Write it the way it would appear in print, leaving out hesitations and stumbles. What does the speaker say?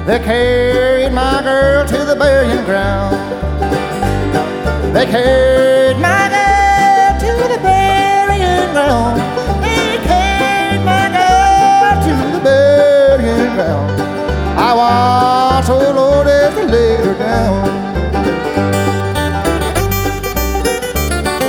They carried my girl to the burying ground. They carried